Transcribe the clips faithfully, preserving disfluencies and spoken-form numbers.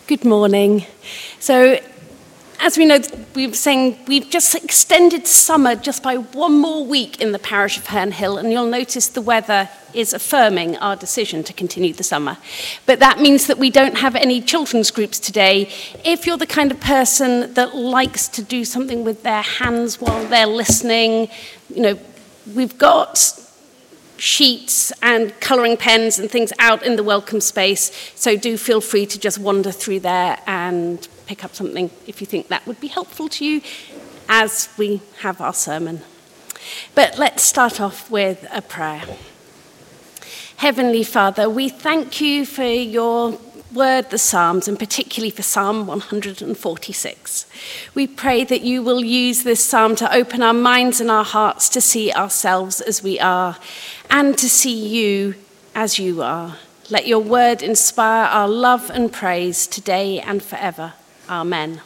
Good morning. So, as we know, we were saying we've just extended summer just by one more week in the parish of Herne Hill, and you'll notice the weather is affirming our decision to continue the summer. But that means that we don't have any children's groups today. If you're the kind of person that likes to do something with their hands while they're listening, you know, we've got sheets and colouring pens and things out in the welcome space, so do feel free to just wander through there and pick up something if you think that would be helpful to you as we have our sermon. But let's start off with a prayer. Heavenly Father, we thank you for your word, the Psalms, and particularly for Psalm one hundred forty-six. We pray that you will use this psalm to open our minds and our hearts to see ourselves as we are and to see you as you are. Let your word inspire our love and praise today and forever. Amen.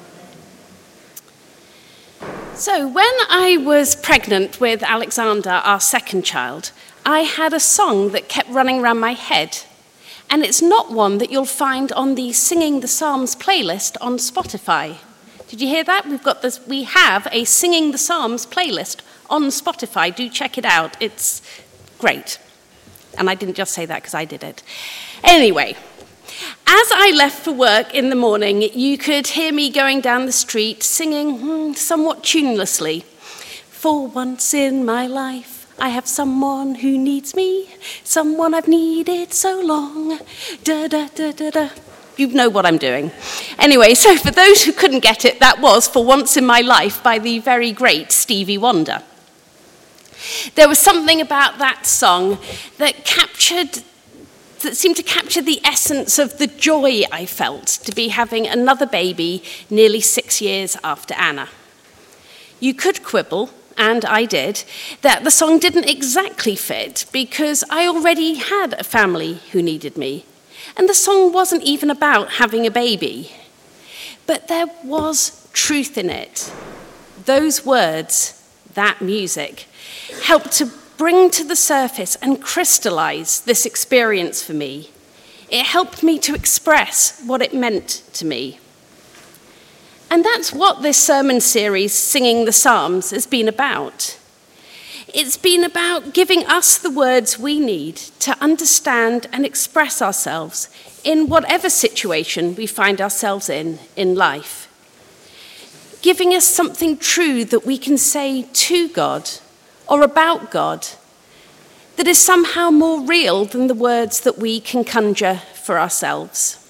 So when I was pregnant with Alexander, our second child, I had a song that kept running around my head. And it's not one that you'll find on the Singing the Psalms playlist on Spotify. Did you hear that? We've got this, we have a Singing the Psalms playlist on Spotify. Do check it out. It's great. And I didn't just say that because I did it. Anyway, as I left for work in the morning, you could hear me going down the street singing hmm, somewhat tunelessly. For once in my life, I have someone who needs me, someone I've needed so long. Da da da da da. You know what I'm doing. Anyway, so for those who couldn't get it, that was For Once in My Life by the very great Stevie Wonder. There was something about that song that captured, that seemed to capture the essence of the joy I felt to be having another baby nearly six years after Anna. You could quibble, and I did, that the song didn't exactly fit because I already had a family who needed me. And the song wasn't even about having a baby. But there was truth in it. Those words, that music, helped to bring to the surface and crystallize this experience for me. It helped me to express what it meant to me. And that's what this sermon series, Singing the Psalms, has been about. It's been about giving us the words we need to understand and express ourselves in whatever situation we find ourselves in in life. Giving us something true that we can say to God or about God that is somehow more real than the words that we can conjure for ourselves.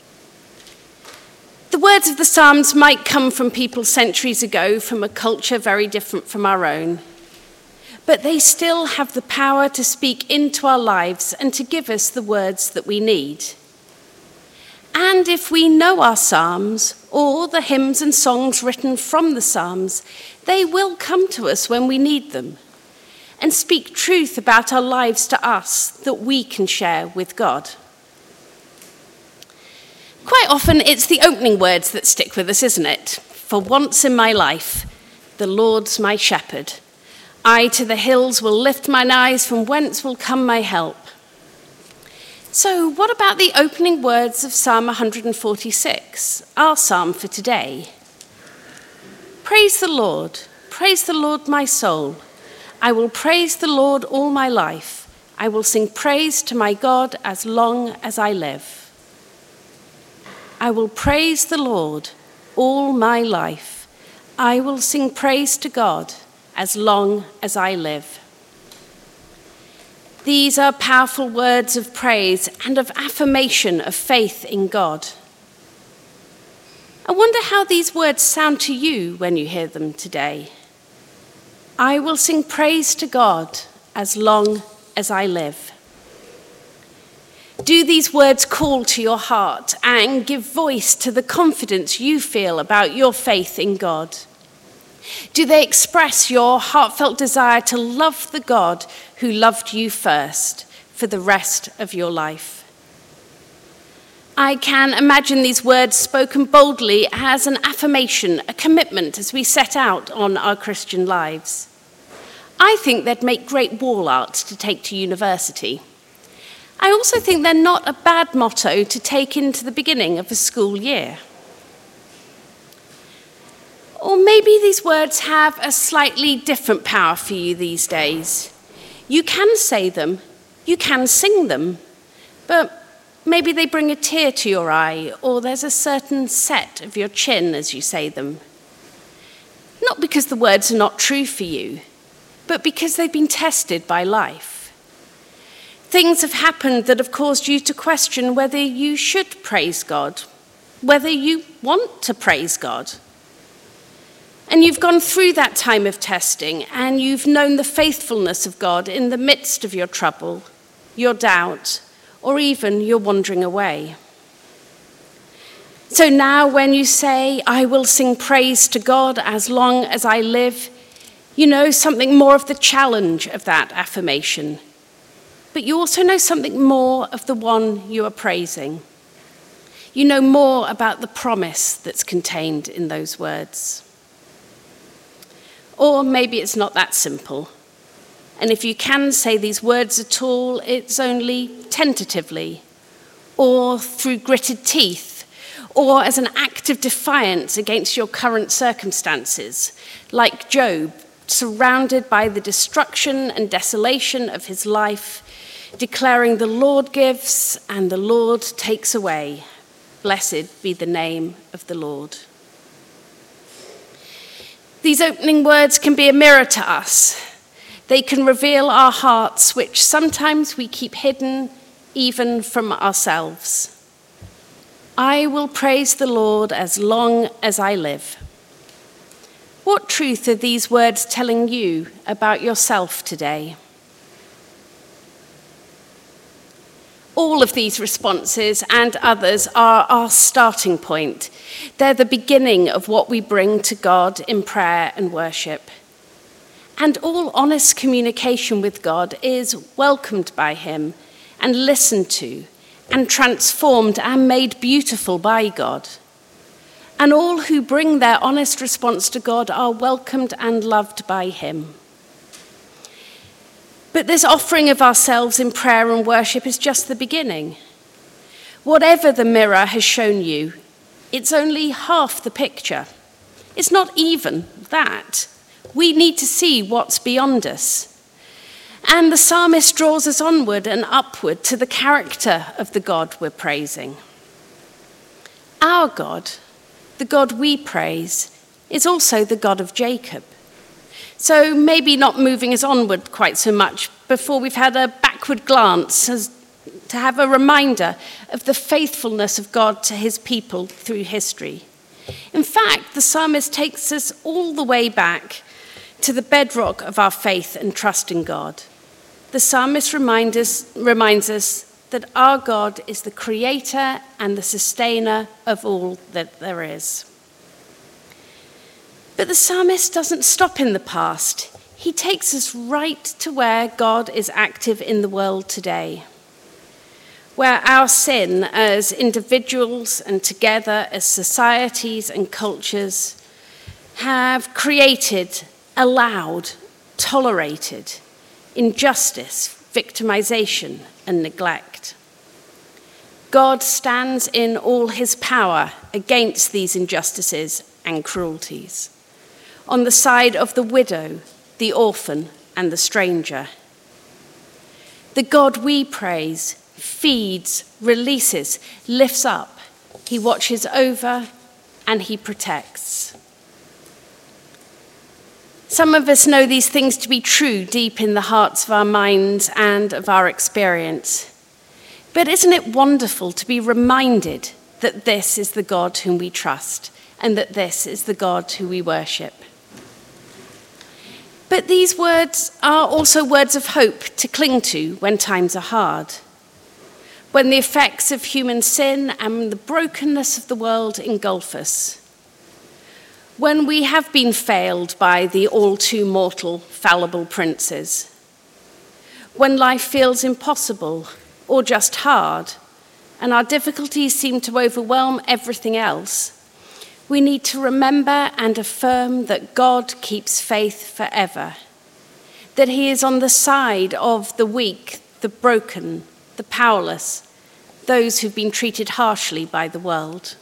The words of the Psalms might come from people centuries ago, from a culture very different from our own, but they still have the power to speak into our lives and to give us the words that we need. And if we know our Psalms, or the hymns and songs written from the Psalms, they will come to us when we need them and speak truth about our lives to us that we can share with God. Quite often, it's the opening words that stick with us, isn't it? For once in my life, the Lord's my shepherd. I to the hills will lift mine eyes, from whence will come my help. So what about the opening words of Psalm one hundred forty-six, our psalm for today? Praise the Lord, praise the Lord my soul. I will praise the Lord all my life. I will sing praise to my God as long as I live. I will praise the Lord all my life. I will sing praise to God as long as I live. These are powerful words of praise and of affirmation of faith in God. I wonder how these words sound to you when you hear them today. I will sing praise to God as long as I live. Do these words call to your heart and give voice to the confidence you feel about your faith in God? Do they express your heartfelt desire to love the God who loved you first for the rest of your life? I can imagine these words spoken boldly as an affirmation, a commitment as we set out on our Christian lives. I think they'd make great wall art to take to university. I also think they're not a bad motto to take into the beginning of a school year. Or maybe these words have a slightly different power for you these days. You can say them, you can sing them, but maybe they bring a tear to your eye, or there's a certain set of your chin as you say them. Not because the words are not true for you, but because they've been tested by life. Things have happened that have caused you to question whether you should praise God, whether you want to praise God. And you've gone through that time of testing, and you've known the faithfulness of God in the midst of your trouble, your doubt, or even your wandering away. So now when you say, I will sing praise to God as long as I live, you know something more of the challenge of that affirmation. But you also know something more of the one you are praising. You know more about the promise that's contained in those words. Or maybe it's not that simple. And if you can say these words at all, it's only tentatively, or through gritted teeth, or as an act of defiance against your current circumstances, like Job, surrounded by the destruction and desolation of his life, declaring the Lord gives and the Lord takes away. Blessed be the name of the Lord. These opening words can be a mirror to us. They can reveal our hearts, which sometimes we keep hidden even from ourselves. I will praise the Lord as long as I live. What truth are these words telling you about yourself today? All of these responses and others are our starting point. They're the beginning of what we bring to God in prayer and worship. And all honest communication with God is welcomed by him and listened to and transformed and made beautiful by God. And all who bring their honest response to God are welcomed and loved by him. But this offering of ourselves in prayer and worship is just the beginning. Whatever the mirror has shown you, it's only half the picture. It's not even that. We need to see what's beyond us. And the psalmist draws us onward and upward to the character of the God we're praising. Our God, the God we praise, is also the God of Jacob. So maybe not moving us onward quite so much before we've had a backward glance as to have a reminder of the faithfulness of God to his people through history. In fact, the psalmist takes us all the way back to the bedrock of our faith and trust in God. The psalmist reminds us, reminds us that our God is the creator and the sustainer of all that there is. But the psalmist doesn't stop in the past. He takes us right to where God is active in the world today, where our sin as individuals and together as societies and cultures have created, allowed, tolerated injustice, victimization, and neglect. God stands in all his power against these injustices and cruelties, on the side of the widow, the orphan, and the stranger. The God we praise feeds, releases, lifts up. He watches over and he protects. Some of us know these things to be true deep in the hearts of our minds and of our experience. But isn't it wonderful to be reminded that this is the God whom we trust and that this is the God who we worship? But these words are also words of hope to cling to when times are hard, when the effects of human sin and the brokenness of the world engulf us, when we have been failed by the all-too-mortal, fallible princes, when life feels impossible or just hard, and our difficulties seem to overwhelm everything else, we need to remember and affirm that God keeps faith forever, that he is on the side of the weak, the broken, the the powerless, those who've been treated harshly by the world.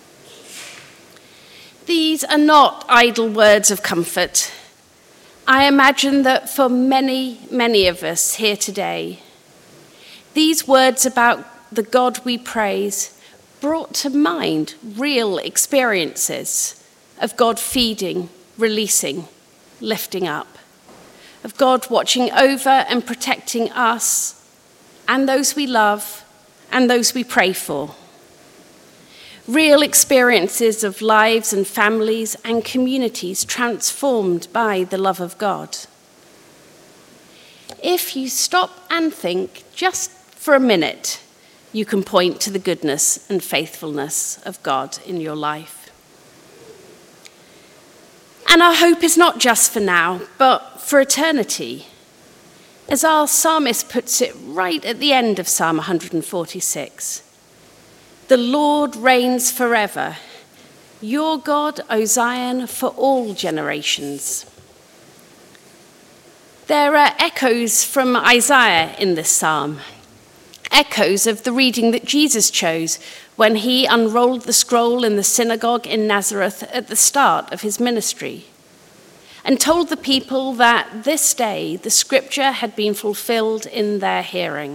These are not idle words of comfort. I imagine that for many, many of us here today, these words about the God we praise brought to mind real experiences of God feeding, releasing, lifting up, of God watching over and protecting us and those we love and those we pray for. Real experiences of lives and families and communities transformed by the love of God. If you stop and think just for a minute, you can point to the goodness and faithfulness of God in your life. And our hope is not just for now, but for eternity. As our psalmist puts it right at the end of Psalm one hundred forty-six, the Lord reigns forever, your God, O Zion, for all generations. There are echoes from Isaiah in this psalm, echoes of the reading that Jesus chose when he unrolled the scroll in the synagogue in Nazareth at the start of his ministry, and told the people that this day the scripture had been fulfilled in their hearing.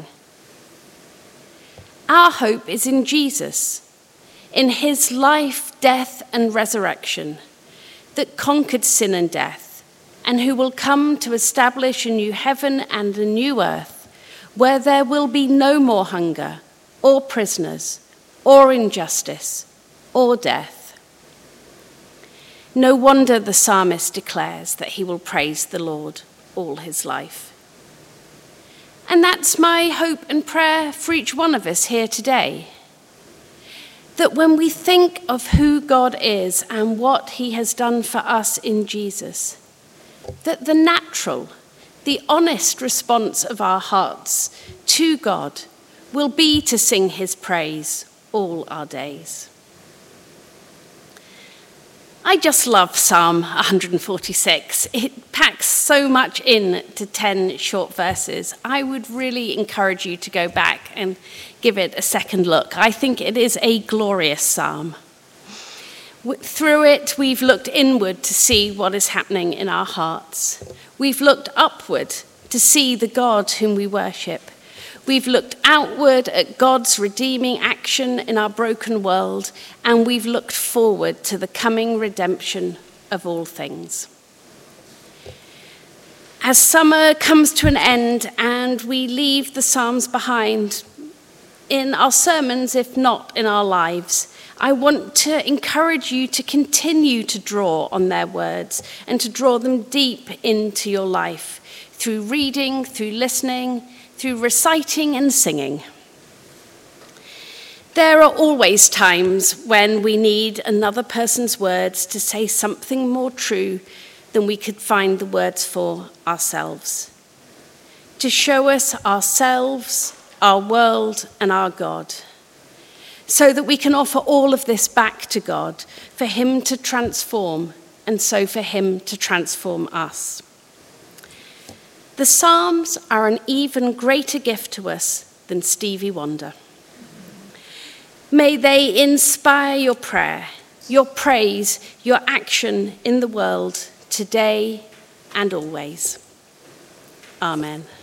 Our hope is in Jesus, in his life, death, and resurrection that conquered sin and death, and who will come to establish a new heaven and a new earth where there will be no more hunger, or prisoners, or injustice, or death. No wonder the psalmist declares that he will praise the Lord all his life. And that's my hope and prayer for each one of us here today. That when we think of who God is and what he has done for us in Jesus, that the natural, the honest response of our hearts to God will be to sing his praise all our days. I just love Psalm one hundred forty-six. It packs so much in to ten short verses. I would really encourage you to go back and give it a second look. I think it is a glorious psalm. Through it, we've looked inward to see what is happening in our hearts. We've looked upward to see the God whom we worship. We've looked outward at God's redeeming action in our broken world, and we've looked forward to the coming redemption of all things. As summer comes to an end and we leave the Psalms behind, in our sermons, if not in our lives, I want to encourage you to continue to draw on their words and to draw them deep into your life through reading, through listening, through reciting and singing. There are always times when we need another person's words to say something more true than we could find the words for ourselves, to show us ourselves, our world, and our God, so that we can offer all of this back to God for him to transform, and so for him to transform us. The Psalms are an even greater gift to us than Stevie Wonder. May they inspire your prayer, your praise, your action in the world today and always. Amen.